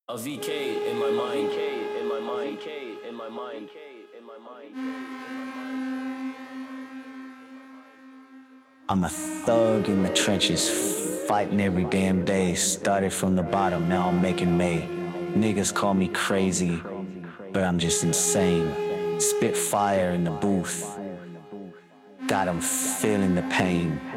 A VK in my mind, K in my mind, K in my mind, K in my mind. I'm a thug in the trenches, fighting every damn day. Started from the bottom, now I'm making May. Niggas call me crazy, but I'm just insane. Spit fire in the booth, got 'em feeling the pain.